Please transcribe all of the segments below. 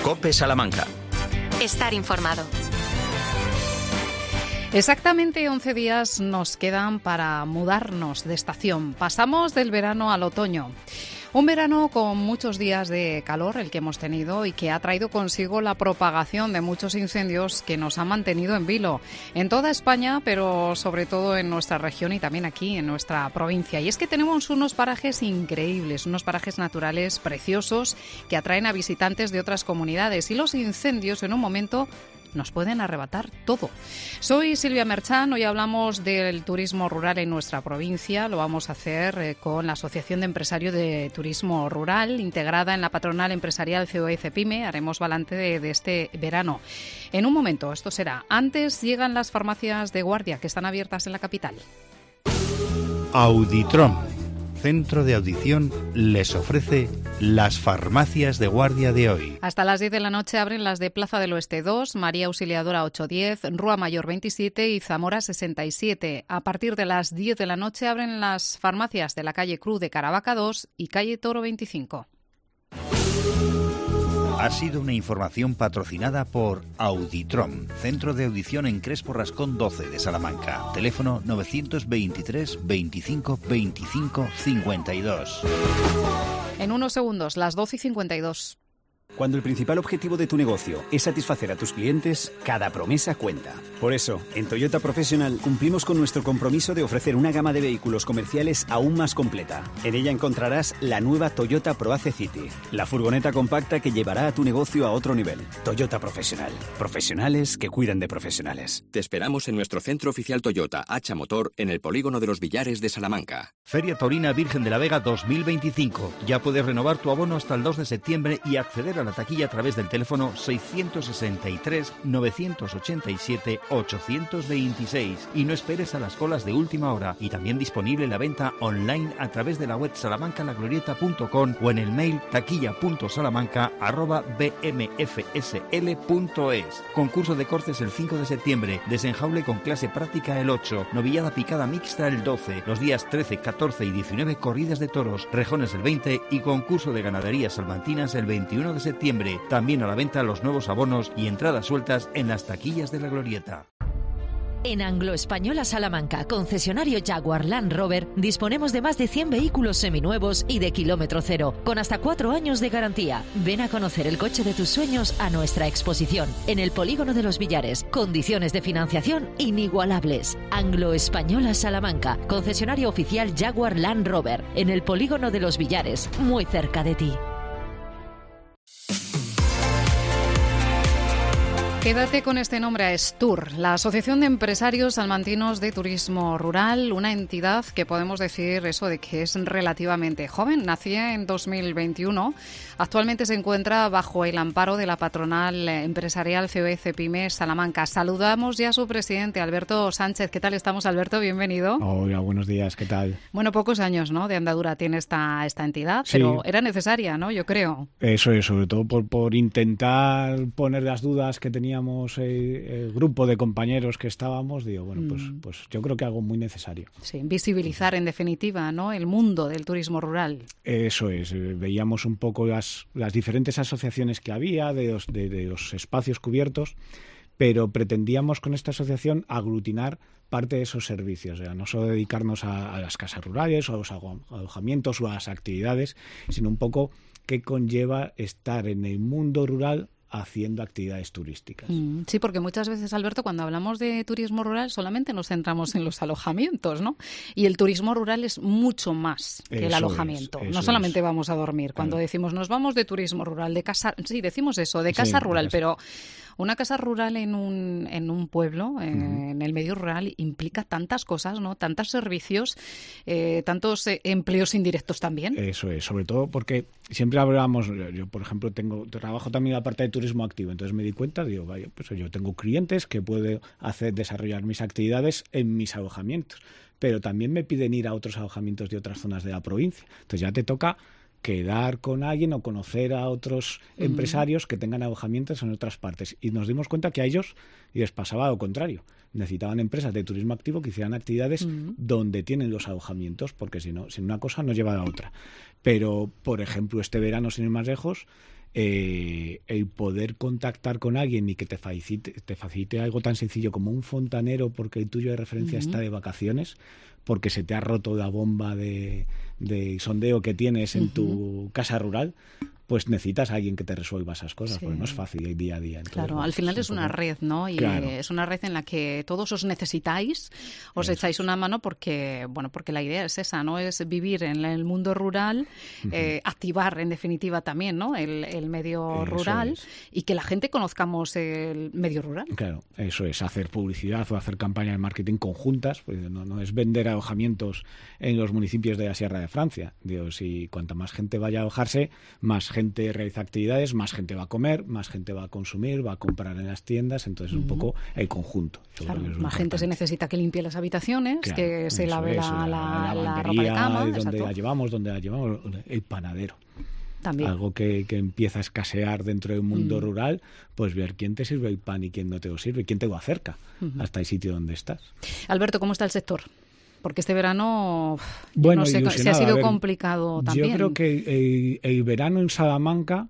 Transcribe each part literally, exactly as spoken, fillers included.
COPE Salamanca. Estar informado. Exactamente once días nos quedan para mudarnos de estación. Pasamos del verano al otoño. Un verano con muchos días de calor, el que hemos tenido, y que ha traído consigo la propagación de muchos incendios que nos han mantenido en vilo en toda España, pero sobre todo en nuestra región y también aquí en nuestra provincia. Y es que tenemos unos parajes increíbles, unos parajes naturales preciosos que atraen a visitantes de otras comunidades, y los incendios en un momento nos pueden arrebatar todo. Soy Silvia Merchán, hoy hablamos del turismo rural en nuestra provincia. Lo vamos a hacer eh, con la Asociación de Empresarios de Turismo Rural, integrada en la patronal empresarial C O E Cepime. Haremos balance de, de este verano. En un momento, esto será. Antes llegan las farmacias de guardia que están abiertas en la capital. Auditrom, centro de audición, les ofrece las farmacias de guardia de hoy. Hasta las diez de la noche abren las de Plaza del Oeste dos, María Auxiliadora ochocientos diez, Rúa Mayor veintisiete y Zamora sesenta y siete. A partir de las diez de la noche abren las farmacias de la calle Cruz de Caravaca dos y calle Toro veinticinco. Ha sido una información patrocinada por Auditrom, centro de audición en Crespo Rascón doce de Salamanca. Teléfono novecientos veintitrés veinticinco veinticinco cincuenta y dos. En unos segundos, las doce y cincuenta y dos. Cuando el principal objetivo de tu negocio es satisfacer a tus clientes, cada promesa cuenta. Por eso, en Toyota Professional cumplimos con nuestro compromiso de ofrecer una gama de vehículos comerciales aún más completa. En ella encontrarás la nueva Toyota ProAce City, la furgoneta compacta que llevará a tu negocio a otro nivel. Toyota Professional. Profesionales que cuidan de profesionales. Te esperamos en nuestro centro oficial Toyota Hacha Motor en el polígono de los Villares de Salamanca. Feria Taurina Virgen de la Vega dos mil veinticinco. Ya puedes renovar tu abono hasta el dos de septiembre y acceder a la taquilla a través del teléfono seiscientos sesenta y tres novecientos ochenta y siete ochocientos veintiséis. Y no esperes a las colas de última hora. Y también disponible la venta online a través de la web salamancalaglorieta punto com o en el mail taquilla punto salamanca arroba b m f s l punto es. Concurso de cortes el cinco de septiembre, desenjaule con clase práctica el ocho, novillada picada mixta el doce, los días trece, catorce y diecinueve corridas de toros, rejones el veinte y concurso de ganaderías salmantinas el veintiuno de septiembre. También a la venta los nuevos abonos y entradas sueltas en las taquillas de la Glorieta. En Anglo Española Salamanca, concesionario Jaguar Land Rover, disponemos de más de cien vehículos seminuevos y de kilómetro cero, con hasta cuatro años de garantía. Ven a conocer el coche de tus sueños a nuestra exposición, en el Polígono de los Villares. Condiciones de financiación inigualables. Anglo Española Salamanca, concesionario oficial Jaguar Land Rover, en el Polígono de los Villares, muy cerca de ti. Quédate con este nombre, Astur, la Asociación de Empresarios Salmantinos de Turismo Rural, una entidad que podemos decir eso de que es relativamente joven. Nacía en dos mil veintiuno, actualmente se encuentra bajo el amparo de la patronal empresarial C O E Cepime Salamanca. Saludamos ya a su presidente, Alberto Sánchez. ¿Qué tal estamos, Alberto? Bienvenido. Hola, buenos días, ¿qué tal? Bueno, pocos años, ¿no?, de andadura tiene esta, esta entidad, sí, pero era necesaria, ¿no?, yo creo. Eso es, sobre todo por, por intentar poner las dudas que tenía Teníamos eh, el grupo de compañeros que estábamos, digo, bueno, pues, pues yo creo que algo muy necesario. Sí, visibilizar en definitiva, ¿no?, el mundo del turismo rural. Eso es, eh, veíamos un poco las, las diferentes asociaciones que había, de los, de, de los espacios cubiertos, pero pretendíamos con esta asociación aglutinar parte de esos servicios, o sea, no solo dedicarnos a, a las casas rurales o a los alojamientos o a las actividades, sino un poco qué conlleva estar en el mundo rural haciendo actividades turísticas. Mm, sí, porque muchas veces, Alberto, cuando hablamos de turismo rural solamente nos centramos en los alojamientos, ¿no? Y el turismo rural es mucho más que eso el alojamiento. Es, no solamente es. vamos a dormir. Cuando claro. decimos nos vamos de turismo rural, de casa, sí, decimos eso, de casa sí, rural, casa. pero una casa rural en un, en un pueblo, eh, uh-huh. en el medio rural, implica tantas cosas, ¿no? Tantos servicios, eh, tantos eh, empleos indirectos también. Eso es, sobre todo porque siempre hablábamos, yo por ejemplo tengo trabajo también la parte de turismo activo, entonces me di cuenta, digo, vaya, pues yo tengo clientes que puedo hacer desarrollar mis actividades en mis alojamientos, pero también me piden ir a otros alojamientos de otras zonas de la provincia, entonces ya te toca quedar con alguien o conocer a otros uh-huh. empresarios que tengan alojamientos en otras partes. Y nos dimos cuenta que a ellos les pasaba lo contrario. Necesitaban empresas de turismo activo que hicieran actividades uh-huh. donde tienen los alojamientos, porque si no, sin una cosa no lleva a la otra. Pero, por ejemplo, este verano, sin ir más lejos, eh, el poder contactar con alguien y que te facilite, te facilite algo tan sencillo como un fontanero porque el tuyo de referencia uh-huh. está de vacaciones, porque se te ha roto la bomba de, de sondeo que tienes en uh-huh. tu casa rural, pues necesitas a alguien que te resuelva esas cosas, sí. porque no es fácil el día a día. Entonces, claro, bueno, al final es es una poco... red, ¿no? Y claro. es una red en la que todos os necesitáis, os Eso echáis una mano porque, bueno, porque la idea es esa, ¿no? Es vivir en el mundo rural, uh-huh. eh, activar en definitiva también, ¿no? El, el medio eso rural es. Y que la gente conozcamos el medio rural. Claro, eso es, hacer publicidad o hacer campañas de marketing conjuntas, pues no, no es vender alojamientos en los municipios de la Sierra de Francia. Digo, si cuanta más gente vaya a alojarse, más gente realiza actividades, más gente va a comer, más gente va a consumir, va a comprar en las tiendas, entonces uh-huh. un poco el conjunto. Claro, más gente se necesita que limpie las habitaciones, claro, que se lave es, la, la, la, la ropa de cama. Donde exacto. la llevamos, donde la llevamos, el panadero. También. Algo que, que empieza a escasear dentro del mundo mm. rural, pues ver quién te sirve el pan y quién no te lo sirve, quién te lo acerca uh-huh. hasta el sitio donde estás. Alberto, ¿cómo está el sector? Porque este verano, bueno, no sé, se ha sido ver, complicado también. Yo creo que el, el verano en Salamanca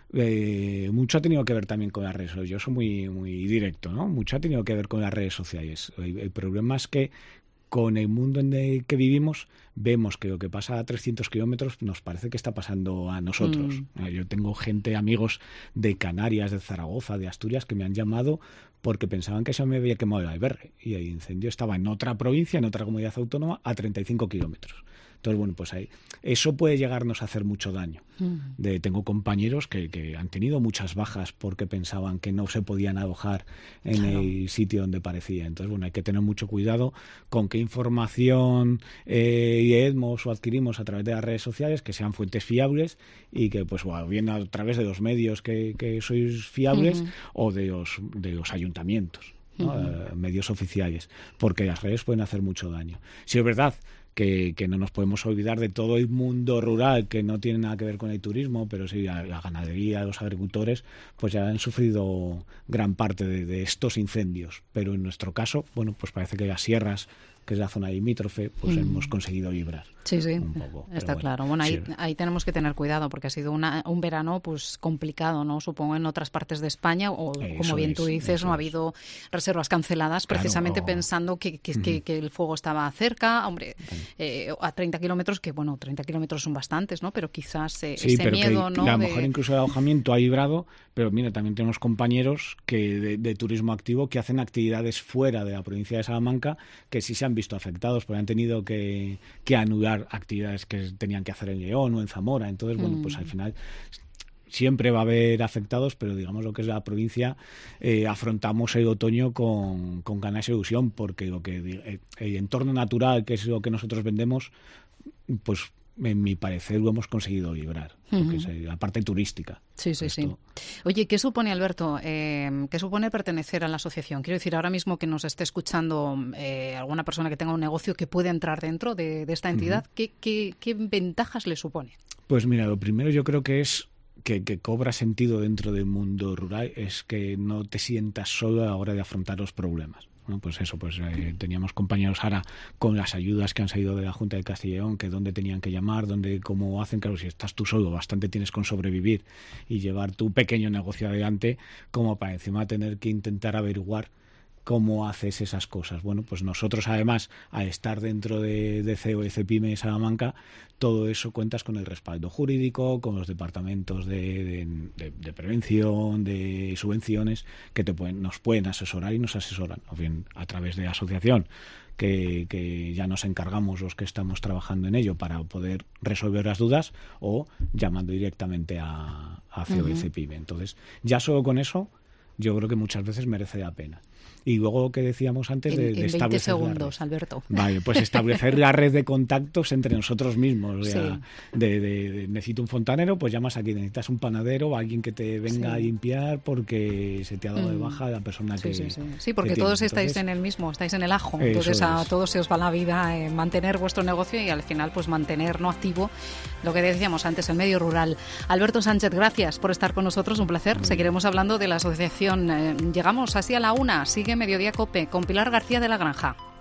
eh, mucho ha tenido que ver también con las redes sociales. Yo soy muy, muy directo, ¿no? Mucho ha tenido que ver con las redes sociales. El, el problema es que con el mundo en el que vivimos vemos que lo que pasa a trescientos kilómetros nos parece que está pasando a nosotros. Mm. Yo tengo gente, amigos de Canarias, de Zaragoza, de Asturias, que me han llamado porque pensaban que se me había quemado el albergue y el incendio estaba en otra provincia, en otra comunidad autónoma, a treinta y cinco kilómetros. Entonces, bueno, pues ahí eso puede llegarnos a hacer mucho daño. Mm. De, tengo compañeros que, que han tenido muchas bajas porque pensaban que no se podían alojar en claro. el sitio donde parecía. Entonces, bueno, hay que tener mucho cuidado con qué información eh, leemos o adquirimos a través de las redes sociales, que sean fuentes fiables y que, pues, bueno, bien a través de los medios que, que sois fiables mm. o de los, de los ayuntamientos, ¿no? uh-huh. uh, medios oficiales, porque las redes pueden hacer mucho daño. Si es verdad Que, que no nos podemos olvidar de todo el mundo rural que no tiene nada que ver con el turismo, pero sí la, la ganadería, los agricultores, pues ya han sufrido gran parte de, de estos incendios. Pero en nuestro caso, bueno, pues parece que las sierras, que es la zona limítrofe, pues mm. hemos conseguido librar. Sí, sí, un poco, está bueno, claro. Bueno, ahí, sí. ahí tenemos que tener cuidado porque ha sido una, un verano pues complicado, ¿no? Supongo en otras partes de España, o eso como bien es, tú dices, no ha habido reservas canceladas claro, precisamente oh. pensando que, que, que, que el fuego estaba cerca. Hombre, eh, a treinta kilómetros, que bueno, treinta kilómetros son bastantes, ¿no? Pero quizás eh, sí, ese pero miedo, que, ¿no? Que a lo de... mejor incluso el alojamiento ha librado, pero mira, también tenemos compañeros que de, de turismo activo que hacen actividades fuera de la provincia de Salamanca que sí se han visto afectados porque han tenido que, que anular actividades que tenían que hacer en León o en Zamora. Entonces, bueno, mm. pues al final siempre va a haber afectados, pero digamos lo que es la provincia, eh, afrontamos el otoño con, con ganas de ilusión, porque lo que el entorno natural, que es lo que nosotros vendemos, pues en mi parecer lo hemos conseguido librar, uh-huh. porque es la parte turística. Sí, sí, Esto... sí. Oye, ¿qué supone, Alberto, eh, qué supone pertenecer a la asociación? Quiero decir, ahora mismo que nos esté escuchando eh, alguna persona que tenga un negocio que puede entrar dentro de, de esta entidad, uh-huh. ¿qué, qué, ¿qué ventajas le supone? Pues mira, lo primero yo creo que es que, que cobra sentido dentro del mundo rural, es que no te sientas solo a la hora de afrontar los problemas. Bueno, pues eso, pues eh, teníamos compañeros ahora con las ayudas que han salido de la Junta de Castilla y León, que dónde tenían que llamar, dónde, cómo hacen. Claro, si estás tú solo, bastante tienes con sobrevivir y llevar tu pequeño negocio adelante, como para encima tener que intentar averiguar cómo haces esas cosas. Bueno, pues nosotros además, al estar dentro de, de C E O y CEPIME Salamanca, todo eso cuentas con el respaldo jurídico, con los departamentos de, de, de, de prevención, de subvenciones, que te pueden, nos pueden asesorar y nos asesoran, o bien a través de la asociación, que, que ya nos encargamos los que estamos trabajando en ello para poder resolver las dudas, o llamando directamente a, a C E O y CEPIME. Entonces, ya solo con eso, yo creo que muchas veces merece la pena. Y luego lo que decíamos antes de, de establecer veinte segundos, Alberto. Vale, pues establecer la red de contactos entre nosotros mismos. O sea, sí. de, de, de necesito un fontanero, pues llamas aquí. Necesitas un panadero o alguien que te venga sí. a limpiar porque se te ha dado de baja la persona sí, que Sí, sí, sí. porque todos tiene. estáis entonces, en el mismo, estáis en el ajo. Entonces a es. todos se os va la vida en mantener vuestro negocio y al final pues mantener no activo lo que decíamos antes, el medio rural. Alberto Sánchez, gracias por estar con nosotros, un placer. Muy Seguiremos bien. hablando de la asociación. Eh, llegamos así a la una. Sigue Mediodía COPE con Pilar García de la Granja.